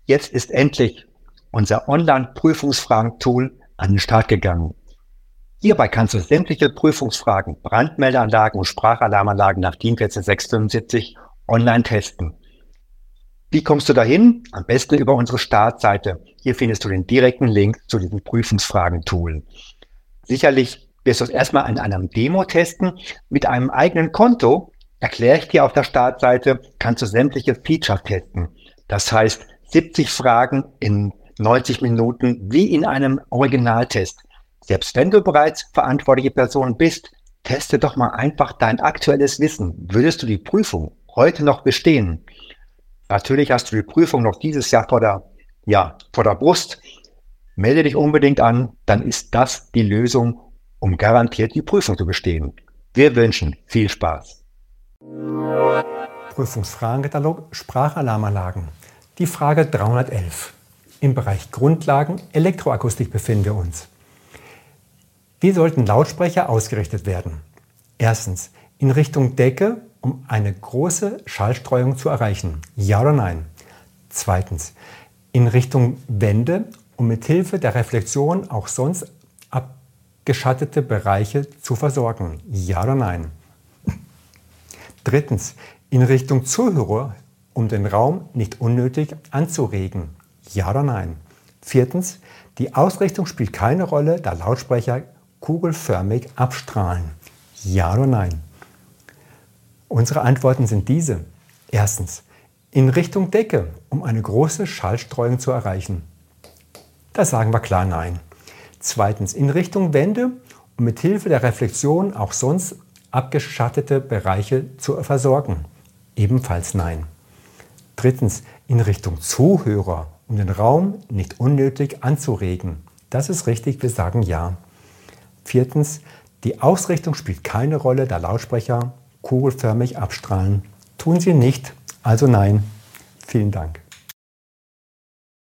Jetzt ist endlich unser Online-Prüfungsfragen-Tool an den Start gegangen. Hierbei kannst du sämtliche Prüfungsfragen, Brandmeldeanlagen und Sprachalarmanlagen nach DIN 14675 online testen. Wie kommst du dahin? Am besten über unsere Startseite. Hier findest du den direkten Link zu diesem Prüfungsfragen-Tool. Sicherlich wirst du es erstmal in einem Demo testen. Mit einem eigenen Konto, erkläre ich dir auf der Startseite, kannst du sämtliche Features testen. Das heißt, 70 Fragen in 90 Minuten wie in einem Originaltest. Selbst wenn du bereits verantwortliche Person bist, teste doch mal einfach dein aktuelles Wissen. Würdest du die Prüfung heute noch bestehen? Natürlich hast du die Prüfung noch dieses Jahr vor der Brust. Melde dich unbedingt an, dann ist das die Lösung, um garantiert die Prüfung zu bestehen. Wir wünschen viel Spaß. Prüfungsfragenkatalog Sprachalarmanlagen. Die Frage 311. Im Bereich Grundlagen Elektroakustik befinden wir uns. Wie sollten Lautsprecher ausgerichtet werden? Erstens, in Richtung Decke, um eine große Schallstreuung zu erreichen. Ja oder nein? Zweitens, in Richtung Wände, um mit Hilfe der Reflexion auch sonst abgeschattete Bereiche zu versorgen. Ja oder nein? Drittens, in Richtung Zuhörer, um den Raum nicht unnötig anzuregen. Ja oder nein? Viertens, die Ausrichtung spielt keine Rolle, da Lautsprecher kugelförmig abstrahlen. Ja oder nein? Unsere Antworten sind diese. Erstens, in Richtung Decke, um eine große Schallstreuung zu erreichen. Da sagen wir klar nein. Zweitens, in Richtung Wände, um mit Hilfe der Reflexion auch sonst abgeschattete Bereiche zu versorgen. Ebenfalls nein. Drittens, in Richtung Zuhörer, um den Raum nicht unnötig anzuregen. Das ist richtig, wir sagen ja. Viertens, die Ausrichtung spielt keine Rolle, da Lautsprecher kugelförmig abstrahlen. Tun sie nicht, also nein. Vielen Dank.